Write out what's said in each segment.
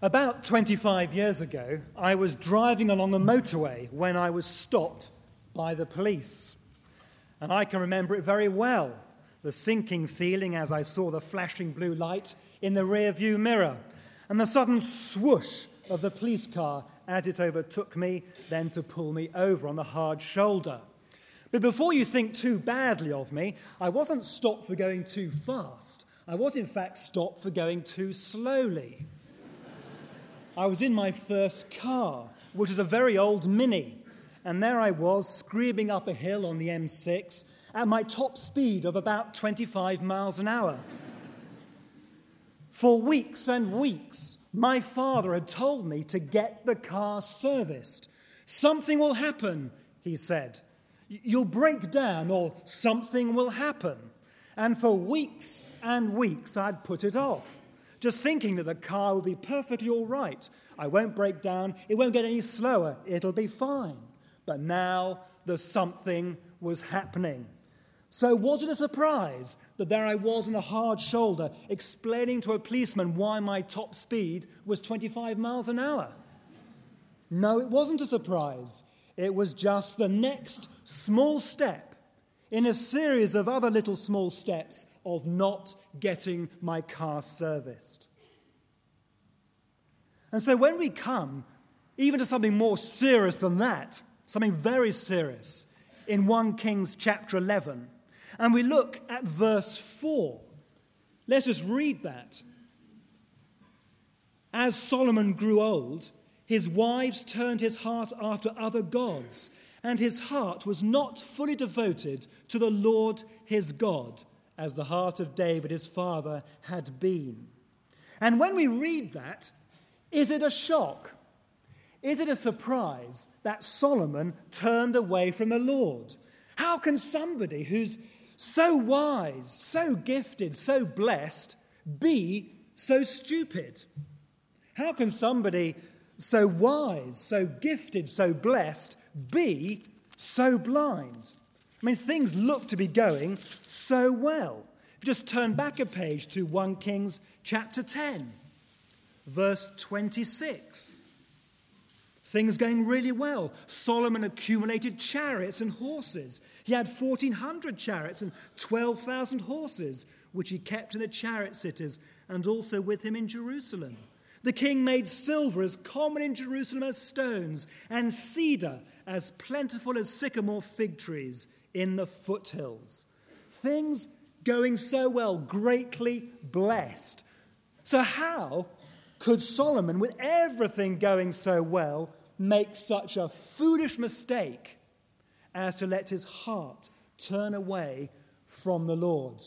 About 25 years ago, I was driving along a motorway when I was stopped by the police. And I can remember it very well, the sinking feeling as I saw the flashing blue light in the rear-view mirror and the sudden swoosh of the police car as it overtook me, then to pull me over on the hard shoulder. But before you think too badly of me, I wasn't stopped for going too fast. I was, in fact, stopped for going too slowly. I was in my first car, which was a very old Mini, and there I was, screaming up a hill on the M6 at my top speed of about 25 miles an hour. For weeks and weeks, my father had told me to get the car serviced. Something will happen, he said. You'll break down or something will happen. And for weeks and weeks, I'd put it off, just thinking that the car would be perfectly all right. I won't break down. It won't get any slower. It'll be fine. But now the something was happening. So was it a surprise that there I was on a hard shoulder explaining to a policeman why my top speed was 25 miles an hour? No, it wasn't a surprise. It was just the next small step in a series of other little small steps of not getting my car serviced. And so when we come even to something more serious than that, something very serious, in 1 Kings chapter 11, and we look at verse 4, let's just read that. As Solomon grew old, his wives turned his heart after other gods, and his heart was not fully devoted to the Lord his God, as the heart of David his father had been. And when we read that, is it a shock? Is it a surprise that Solomon turned away from the Lord? How can somebody who's so wise, so gifted, so blessed, be so stupid? How can somebody so wise, so gifted, so blessed, be so blind? I mean, things look to be going so well. If you just turn back a page to 1 Kings chapter 10, verse 26. Things going really well. Solomon accumulated chariots and horses. He had 1,400 chariots and 12,000 horses, which he kept in the chariot cities and also with him in Jerusalem. The king made silver as common in Jerusalem as stones, and cedar as plentiful as sycamore fig trees in the foothills. Things going so well, greatly blessed. So how could Solomon, with everything going so well, make such a foolish mistake as to let his heart turn away from the Lord?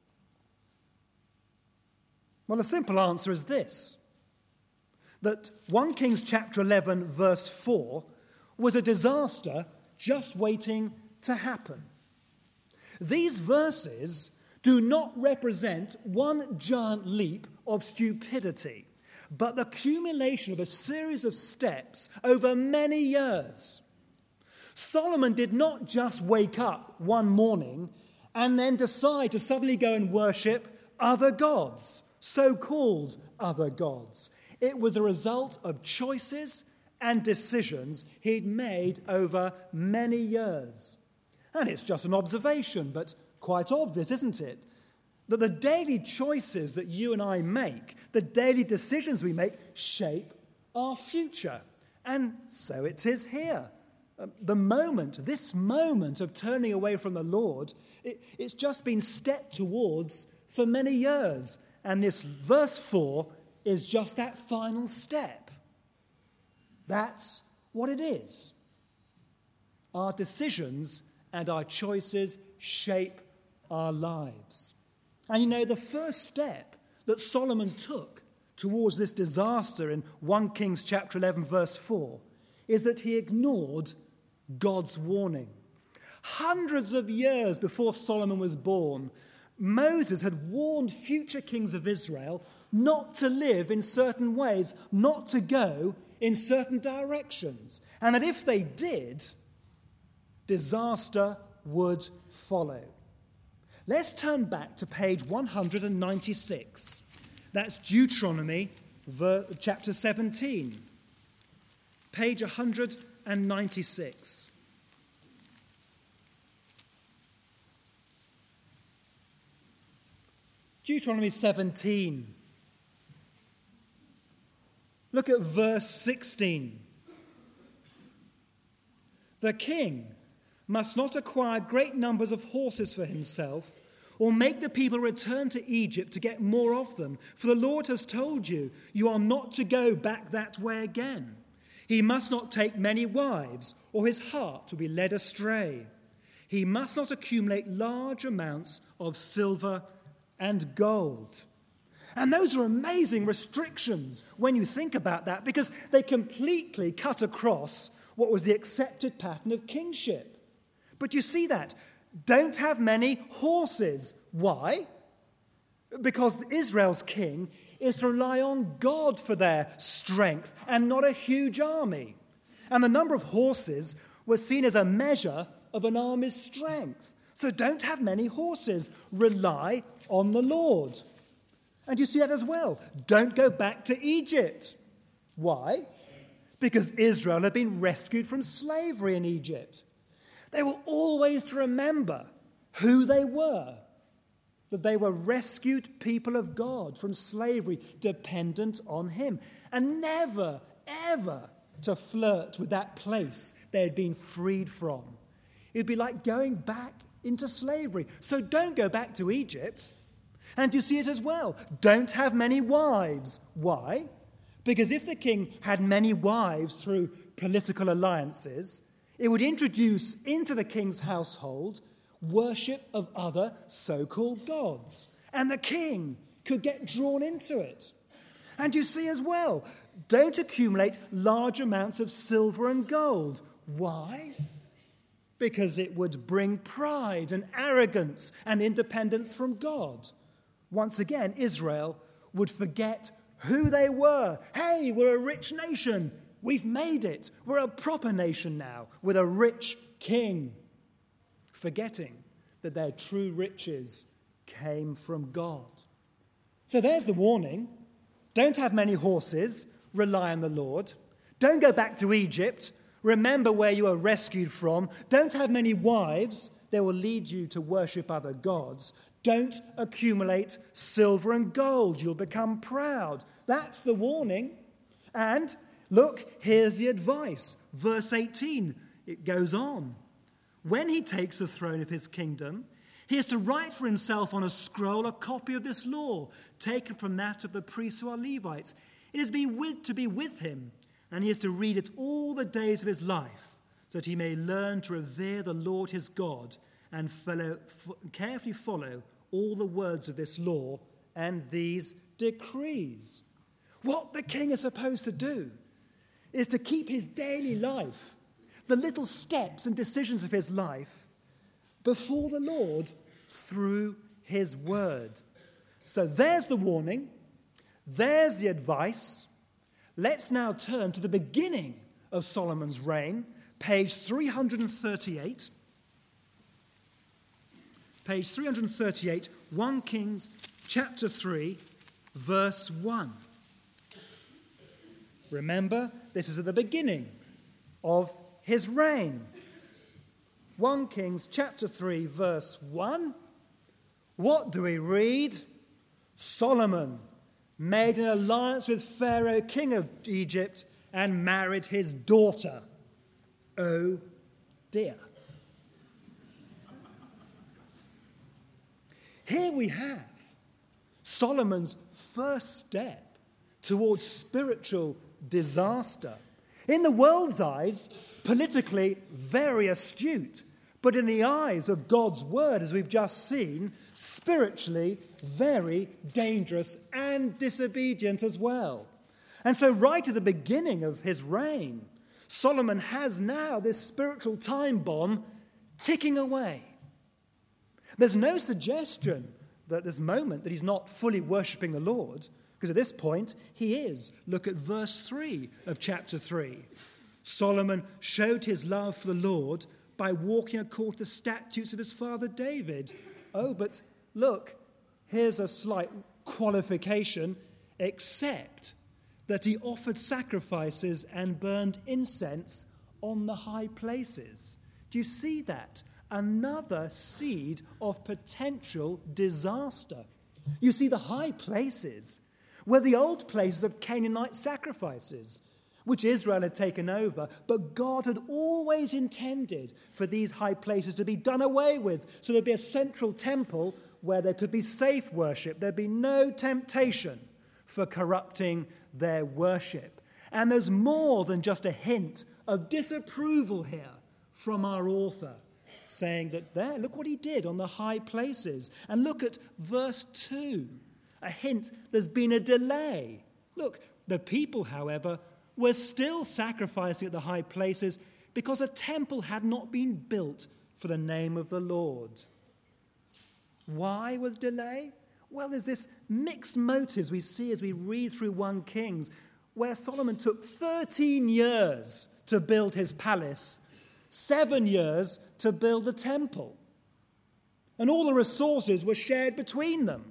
Well, the simple answer is this, that 1 Kings chapter 11, verse 4, was a disaster just waiting to happen. These verses do not represent one giant leap of stupidity, but the accumulation of a series of steps over many years. Solomon did not just wake up one morning and then decide to suddenly go and worship other gods, so-called other gods. It was the result of choices and decisions he'd made over many years. And it's just an observation, but quite obvious, isn't it? That the daily choices that you and I make, the daily decisions we make, shape our future. And so it is here. This moment of turning away from the Lord, it's just been stepped towards for many years. And this verse 4 is just that final step. That's what it is. Our decisions and our choices shape our lives. And you know, the first step that Solomon took towards this disaster in 1 Kings chapter 11, verse 4, is that he ignored God's warning. Hundreds of years before Solomon was born, Moses had warned future kings of Israel not to live in certain ways, not to go in certain directions, and that if they did, disaster would follow. Let's turn back to page 196. That's Deuteronomy chapter 17, page 196. Deuteronomy 17. Look at verse 16. The king must not acquire great numbers of horses for himself, or make the people return to Egypt to get more of them. For the Lord has told you, you are not to go back that way again. He must not take many wives, or his heart will be led astray. He must not accumulate large amounts of silver and gold. And those are amazing restrictions when you think about that, because they completely cut across what was the accepted pattern of kingship. But you see that. Don't have many horses. Why? Because Israel's king is to rely on God for their strength and not a huge army. And the number of horses was seen as a measure of an army's strength. So don't have many horses. Rely on the Lord. And you see that as well. Don't go back to Egypt. Why? Because Israel had been rescued from slavery in Egypt. They were always to remember who they were, that they were rescued people of God from slavery, dependent on him, and never, ever to flirt with that place they had been freed from. It would be like going back into slavery. So don't go back to Egypt. And you see it as well. Don't have many wives. Why? Because if the king had many wives through political alliances, it would introduce into the king's household worship of other so-called gods. And the king could get drawn into it. And you see as well, don't accumulate large amounts of silver and gold. Why? Because it would bring pride and arrogance and independence from God. Once again, Israel would forget who they were. Hey, we're a rich nation. We've made it. We're a proper nation now with a rich king. Forgetting that their true riches came from God. So there's the warning. Don't have many horses. Rely on the Lord. Don't go back to Egypt. Remember where you were rescued from. Don't have many wives. They will lead you to worship other gods. Don't accumulate silver and gold. You'll become proud. That's the warning. And look, here's the advice. Verse 18, it goes on. When he takes the throne of his kingdom, he is to write for himself on a scroll a copy of this law, taken from that of the priests who are Levites. It is to be with him, and he is to read it all the days of his life, so that he may learn to revere the Lord his God and carefully follow all the words of this law and these decrees. What the king is supposed to do is to keep his daily life, the little steps and decisions of his life, before the Lord through his word. So there's the warning. There's the advice. Let's now turn to the beginning of Solomon's reign, page 338. Page 338, 1 Kings chapter 3, verse 1. Remember, this is at the beginning of his reign. 1 Kings chapter 3, verse 1. What do we read? Solomon made an alliance with Pharaoh, king of Egypt, and married his daughter. Oh dear. Here we have Solomon's first step towards spiritual disaster. In the world's eyes, politically very astute, but in the eyes of God's word, as we've just seen, spiritually very dangerous and disobedient as well. And so right at the beginning of his reign, Solomon has now this spiritual time bomb ticking away. There's no suggestion that at this moment that he's not fully worshipping the Lord, because at this point he is. Look at verse 3 of chapter 3. Solomon showed his love for the Lord by walking according to the statutes of his father David. Oh, but look, here's a slight qualification, except that he offered sacrifices and burned incense on the high places. Do you see that? Another seed of potential disaster. You see, the high places were the old places of Canaanite sacrifices, which Israel had taken over, but God had always intended for these high places to be done away with, so there'd be a central temple where there could be safe worship. There'd be no temptation for corrupting their worship. And there's more than just a hint of disapproval here from our author, saying that there, look what he did on the high places. And look at verse 2, a hint there's been a delay. Look, the people, however, were still sacrificing at the high places because a temple had not been built for the name of the Lord. Why was delay? Well, there's this mixed motives we see as we read through 1 Kings, where Solomon took 13 years to build his palace, 7 years to build the temple. And all the resources were shared between them.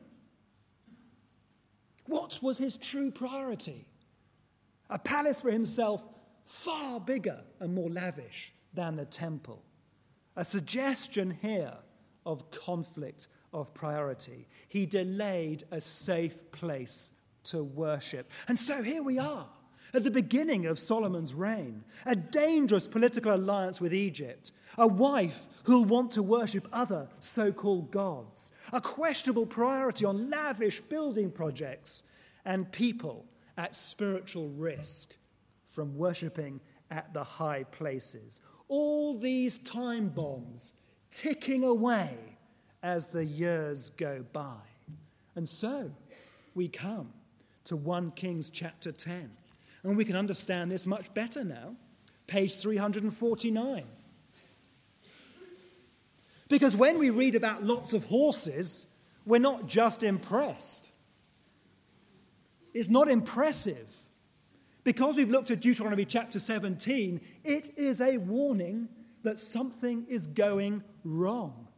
What was his true priority? A palace for himself far bigger and more lavish than the temple. A suggestion here of conflict of priority. He delayed a safe place to worship. And so here we are, at the beginning of Solomon's reign, a dangerous political alliance with Egypt, a wife who'll want to worship other so-called gods, a questionable priority on lavish building projects, and people at spiritual risk from worshipping at the high places. All these time bombs ticking away as the years go by. And so we come to 1 Kings chapter 10. And we can understand this much better now. Page 349. Because when we read about lots of horses, we're not just impressed. It's not impressive. Because we've looked at Deuteronomy chapter 17, it is a warning that something is going wrong.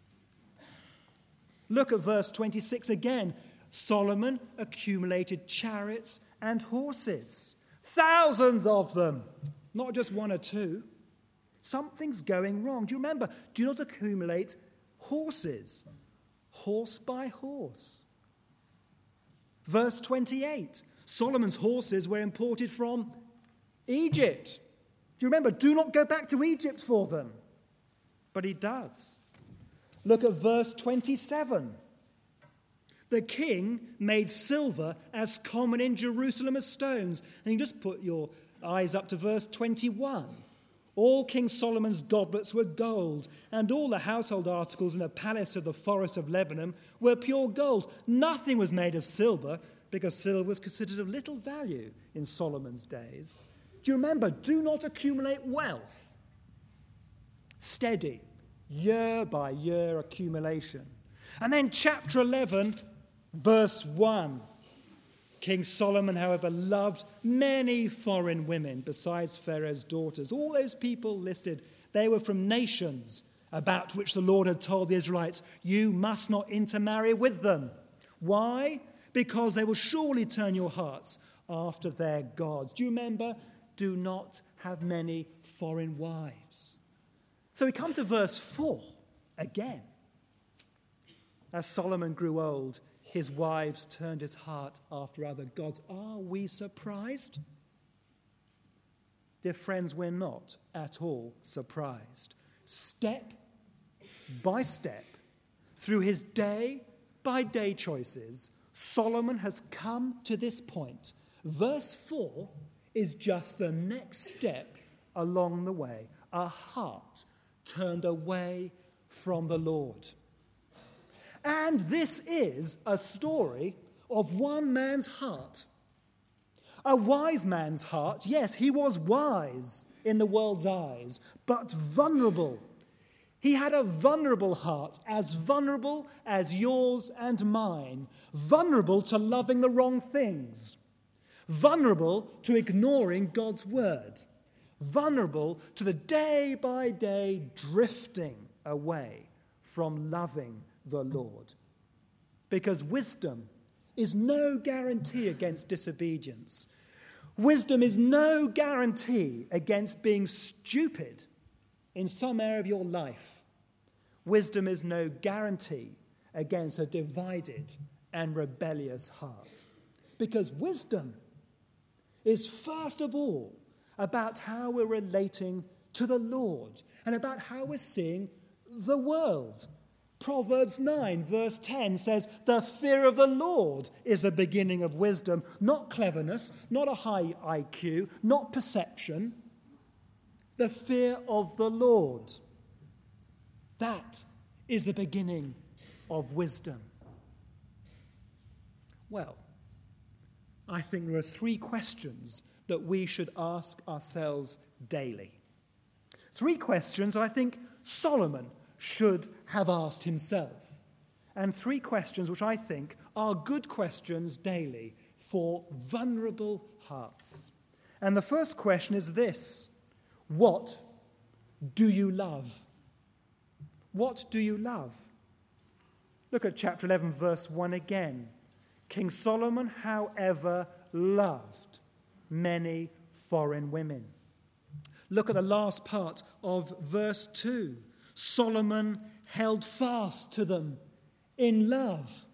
Look at verse 26 again. Solomon accumulated chariots and horses. Thousands of them, not just one or two. Something's going wrong. Do you remember? Do not accumulate horses, horse by horse. Verse 28, Solomon's horses were imported from Egypt. Do you remember? Do not go back to Egypt for them. But he does. Look at verse 27. The king made silver as common in Jerusalem as stones. And you just put your eyes up to verse 21. All King Solomon's goblets were gold, and all the household articles in the palace of the forest of Lebanon were pure gold. Nothing was made of silver, because silver was considered of little value in Solomon's days. Do you remember? Do not accumulate wealth. Steady, year by year accumulation. And then chapter 11, verse 1. King Solomon, however, loved many foreign women besides Pharaoh's daughters. All those people listed, they were from nations about which the Lord had told the Israelites, you must not intermarry with them. Why? Because they will surely turn your hearts after their gods. Do you remember? Do not have many foreign wives. So we come to verse 4 again. As Solomon grew old, his wives turned his heart after other gods. Are we surprised? Dear friends, we're not at all surprised. Step by step, through his day-by-day choices, Solomon has come to this point. Verse 4 is just the next step along the way. A heart turned away from the Lord. And this is a story of one man's heart. A wise man's heart. Yes, he was wise in the world's eyes, but vulnerable. He had a vulnerable heart, as vulnerable as yours and mine. Vulnerable to loving the wrong things. Vulnerable to ignoring God's word. Vulnerable to the day-by-day drifting away from loving the Lord. Because wisdom is no guarantee against disobedience. Wisdom is no guarantee against being stupid in some area of your life. Wisdom is no guarantee against a divided and rebellious heart. Because wisdom is first of all about how we're relating to the Lord and about how we're seeing the world. Proverbs 9 verse 10 says, "The fear of the Lord is the beginning of wisdom," not cleverness, not a high IQ, not perception. The fear of the Lord. That is the beginning of wisdom. Well, I think there are 3 questions that we should ask ourselves daily. 3 questions I think Solomon should have asked himself. And 3 questions which I think are good questions daily for vulnerable hearts. And the first question is this: what do you love? What do you love? Look at chapter 11, verse 1 again. King Solomon, however, loved many foreign women. Look at the last part of verse 2. Solomon held fast to them in love.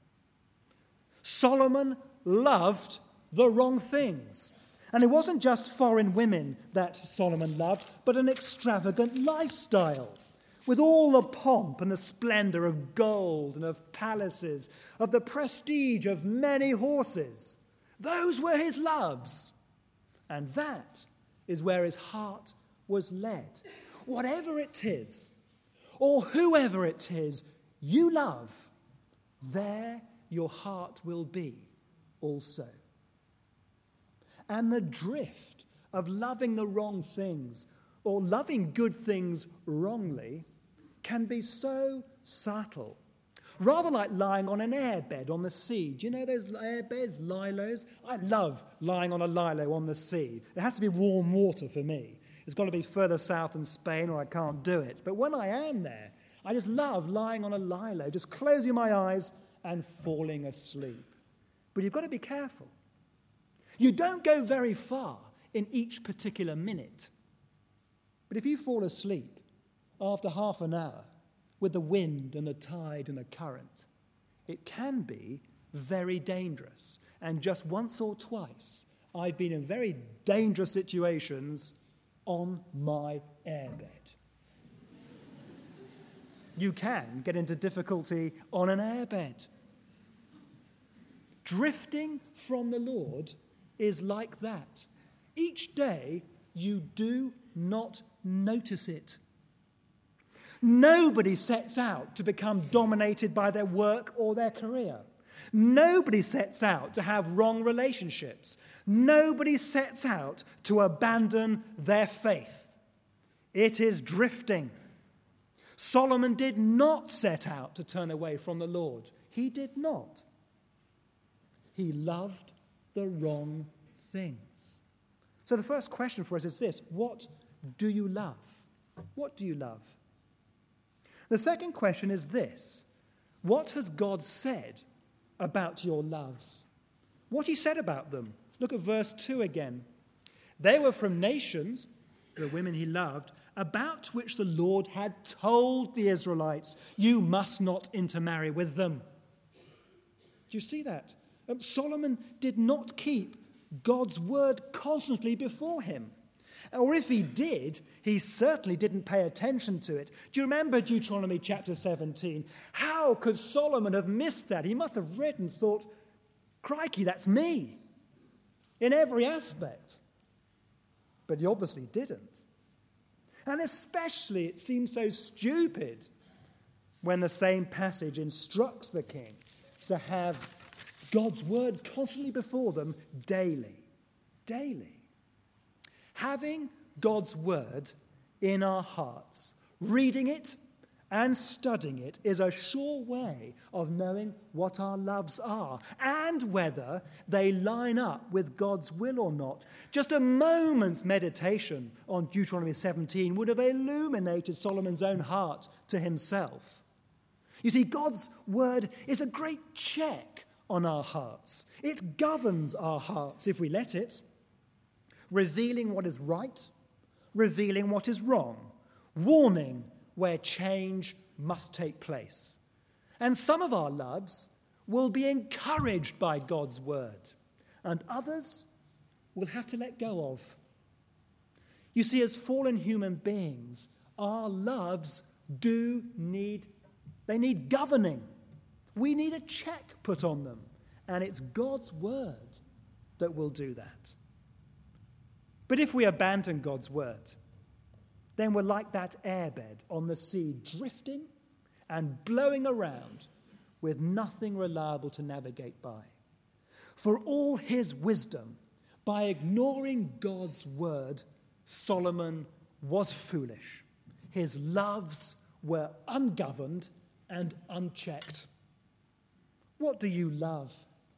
Solomon loved the wrong things. And it wasn't just foreign women that Solomon loved, but an extravagant lifestyle with all the pomp and the splendor of gold and of palaces, of the prestige of many horses. Those were his loves. And that is where his heart was led. Whatever it is, or whoever it is you love, there your heart will be also. And the drift of loving the wrong things or loving good things wrongly can be so subtle. Rather like lying on an airbed on the sea. Do you know those airbeds, lilos? I love lying on a lilo on the sea. It has to be warm water for me. It's got to be further south than Spain or I can't do it. But when I am there, I just love lying on a lilo, just closing my eyes and falling asleep. But you've got to be careful. You don't go very far in each particular minute. But if you fall asleep after half an hour with the wind and the tide and the current, it can be very dangerous. And just once or twice, I've been in very dangerous situations on my airbed. You can get into difficulty on an airbed. Drifting from the Lord is like that. Each day you do not notice it. Nobody sets out to become dominated by their work or their career. Nobody sets out to have wrong relationships. Nobody sets out to abandon their faith. It is drifting. Solomon did not set out to turn away from the Lord. He did not. He loved the wrong things. So the first question for us is this: what do you love? What do you love? The second question is this: what has God said about your loves? What he said about them. Look at verse 2 again. They were from nations, the women he loved, about which the Lord had told the Israelites, you must not intermarry with them. Do you see that? Solomon did not keep God's word constantly before him. Or if he did, he certainly didn't pay attention to it. Do you remember Deuteronomy chapter 17? How could Solomon have missed that? He must have read and thought, crikey, that's me, in every aspect. But he obviously didn't. And especially it seems so stupid when the same passage instructs the king to have God's word constantly before them daily. Daily. Having God's word in our hearts, reading it and studying it, is a sure way of knowing what our loves are and whether they line up with God's will or not. Just a moment's meditation on Deuteronomy 17 would have illuminated Solomon's own heart to himself. You see, God's word is a great check on our hearts. It governs our hearts if we let it. revealing what is right, revealing what is wrong, warning where change must take place. And some of our loves will be encouraged by God's word, and others we'll have to let go of. You see, as fallen human beings, our loves need governing. We need a check put on them, and it's God's word that will do that. But if we abandon God's word, then we're like that airbed on the sea, drifting and blowing around with nothing reliable to navigate by. For all his wisdom, by ignoring God's word, Solomon was foolish. His loves were ungoverned and unchecked. What do you love?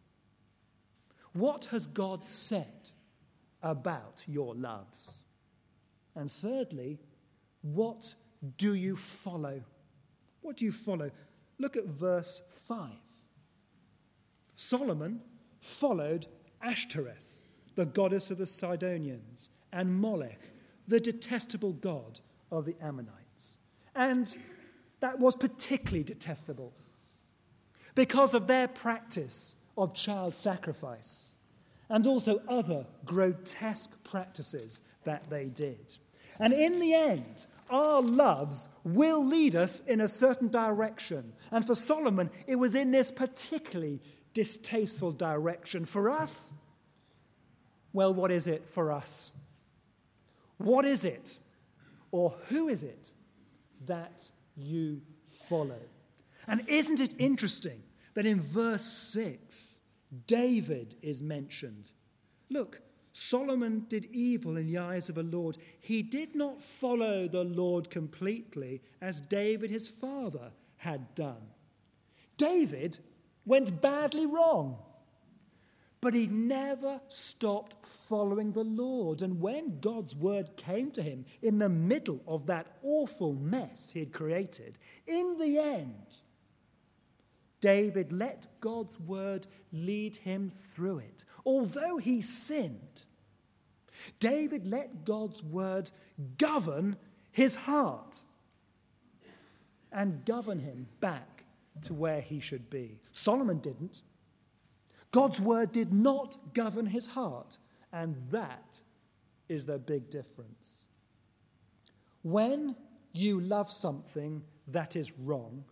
What has God said about your loves? And thirdly, what do you follow? What do you follow? Look at verse 5. Solomon followed Ashtoreth, the goddess of the Sidonians, and Molech, the detestable god of the Ammonites. And that was particularly detestable because of their practice of child sacrifice and also other grotesque practices that they did. And in the end, our loves will lead us in a certain direction. And for Solomon, it was in this particularly distasteful direction. For us, well, what is it for us? What is it, or who is it, that you follow? And isn't it interesting that in verse 6, David is mentioned? Look, Solomon did evil in the eyes of the Lord. He did not follow the Lord completely as David his father had done. David went badly wrong, but he never stopped following the Lord. And when God's word came to him in the middle of that awful mess he had created, in the end, David let God's word lead him through it. Although he sinned, David let God's word govern his heart and govern him back to where he should be. Solomon didn't. God's word did not govern his heart, and that is the big difference. When you love something that is wrong,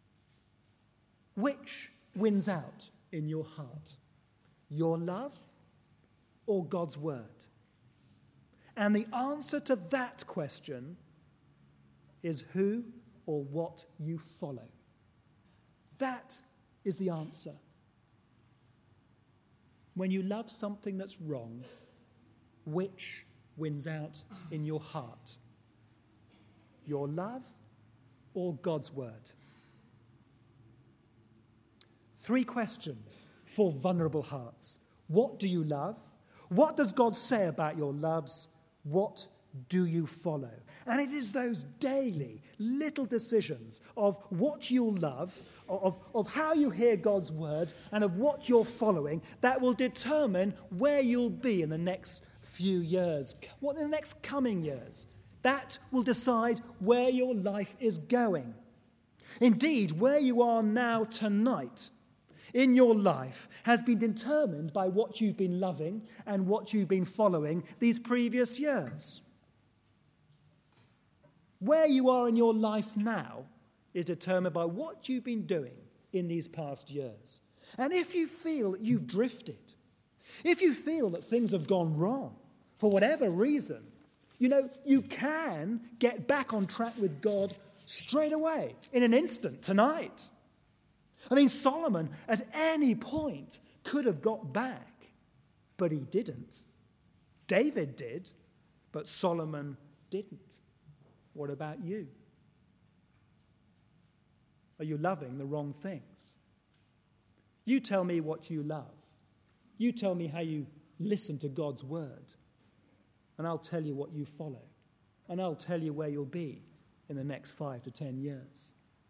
which wins out in your heart? Your love or God's word? And the answer to that question is who or what you follow. That is the answer. When you love something that's wrong, which wins out in your heart? Your love or God's word? 3 questions for vulnerable hearts. What do you love? What does God say about your loves? What do you follow? And it is those daily little decisions of what you'll love, of how you hear God's word, and of what you're following that will determine where you'll be in the next few years, what in the next coming years. That will decide where your life is going. Indeed, where you are now tonight in your life has been determined by what you've been loving and what you've been following these previous years. Where you are in your life now is determined by what you've been doing in these past years. And if you feel that you've drifted, if you feel that things have gone wrong for whatever reason, you can get back on track with God straight away, in an instant, tonight. I mean, Solomon at any point could have got back, but he didn't. David did, but Solomon didn't. What about you? Are you loving the wrong things? You tell me what you love. You tell me how you listen to God's word, and I'll tell you what you follow, and I'll tell you where you'll be in the next 5 to 10 years.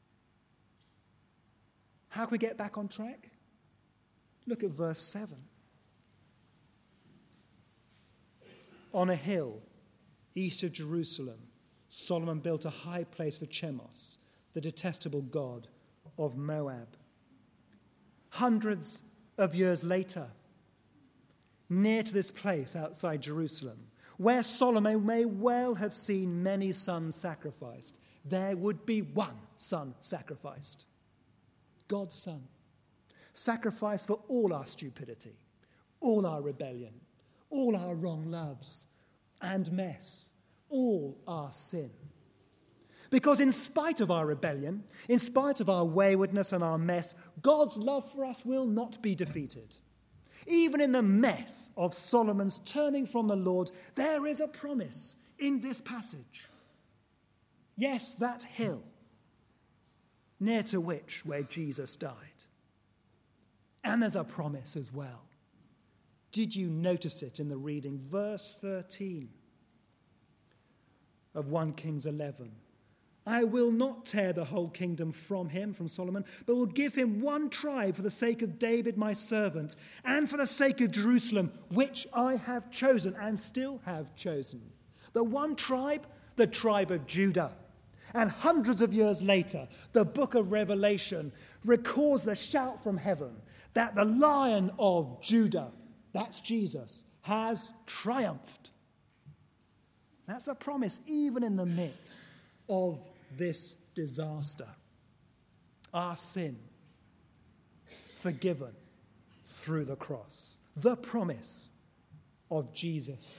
How can we get back on track? Look at verse 7. On a hill east of Jerusalem, Solomon built a high place for Chemosh, the detestable god of Moab. Hundreds of years later, near to this place outside Jerusalem, where Solomon may well have seen many sons sacrificed, there would be one son sacrificed. God's son. Sacrificed for all our stupidity, all our rebellion, all our wrong loves and mess, all our sin. Because in spite of our rebellion, in spite of our waywardness and our mess, God's love for us will not be defeated. Even in the mess of Solomon's turning from the Lord, there is a promise in this passage. Yes, that hill, near to which where Jesus died. And there's a promise as well. Did you notice it in the reading? Verse 13 of 1 Kings 11. I will not tear the whole kingdom from him, from Solomon, but will give him one tribe for the sake of David my servant, and for the sake of Jerusalem, which I have chosen and still have chosen. The one tribe, the tribe of Judah. And hundreds of years later, the book of Revelation records the shout from heaven that the Lion of Judah, that's Jesus, has triumphed. That's a promise even in the midst of this disaster. Our sin forgiven through the cross. The promise of Jesus.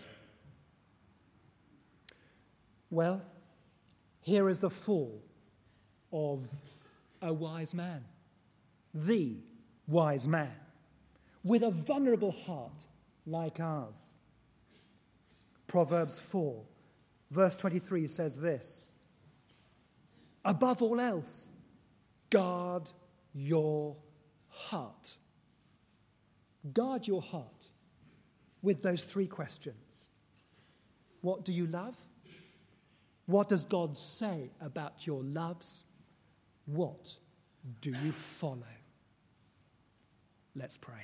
Well, here is the fall of a wise man. The wise man. With a vulnerable heart like ours. Proverbs 4, verse 23 says this. Above all else, guard your heart. Guard your heart with those three questions. What do you love? What does God say about your loves? What do you follow? Let's pray.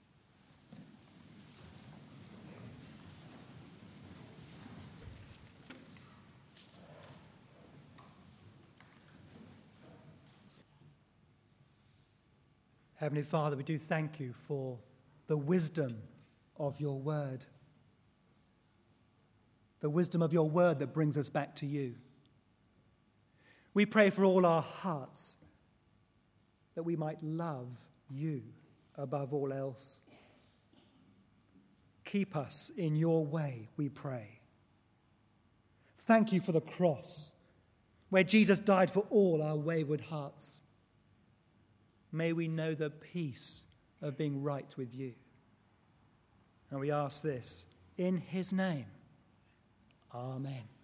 Heavenly Father, we do thank you for the wisdom of your word. The wisdom of your word that brings us back to you. We pray for all our hearts that we might love you above all else. Keep us in your way, we pray. Thank you for the cross, where Jesus died for all our wayward hearts. May we know the peace of being right with you. And we ask this in his name. Amen.